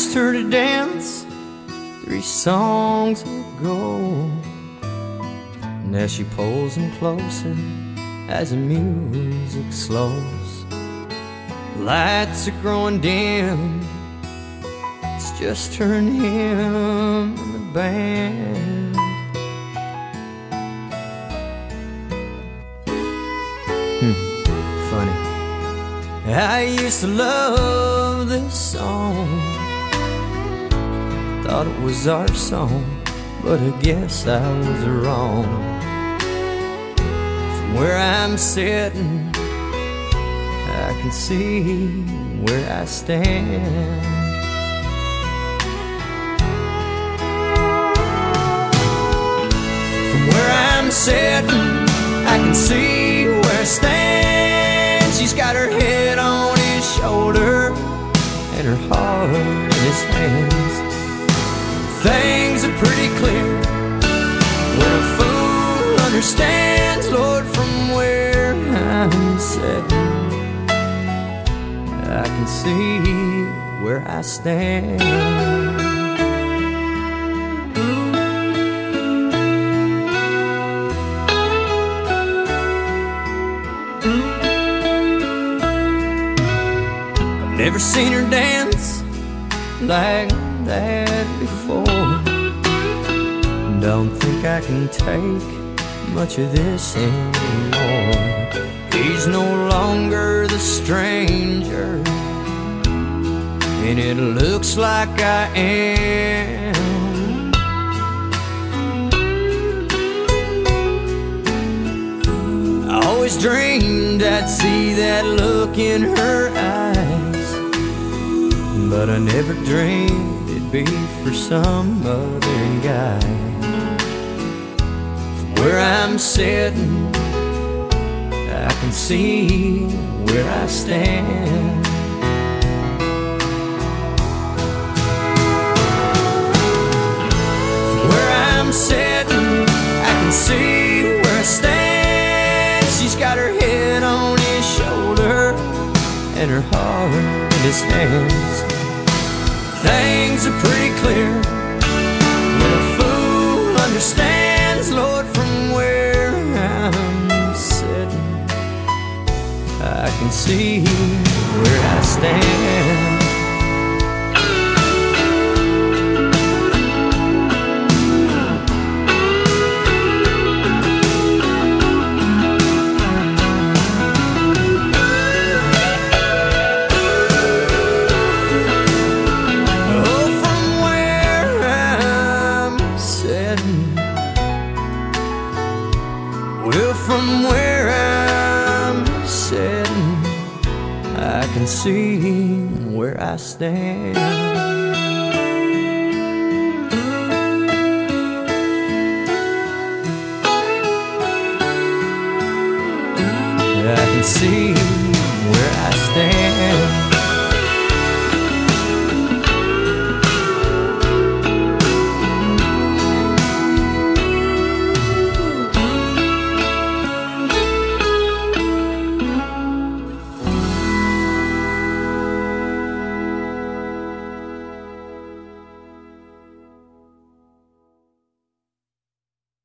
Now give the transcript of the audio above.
asked her to dance 3 songs ago, and as she pulls him closer, as the music slows, lights are growing dim. It's just her and him and the band. Funny, I used to love this song, thought it was our song, but I guess I was wrong. From where I'm sitting, I can see where I stand. From where I'm sitting, I can see where I stand. She's got her head on his shoulder and her heart in his hands. Things are pretty clear when a fool understands, Lord, from where I'm sitting, I can see where I stand. I've never seen her dance like that before. Don't think I can take much of this anymore. He's no longer the stranger, and it looks like I am. I always dreamed I'd see that look in her eyes, but I never dreamed it'd be for some other guy. From where I'm sitting, I can see where I stand. From where I'm sitting, I can see where I stand. She's got her head on his shoulder and her heart in his hands. Things are pretty clear when a fool understands, Lord, from where I'm sitting, I can see where I stand. Well, from where I'm sitting, I can see where I stand. I can see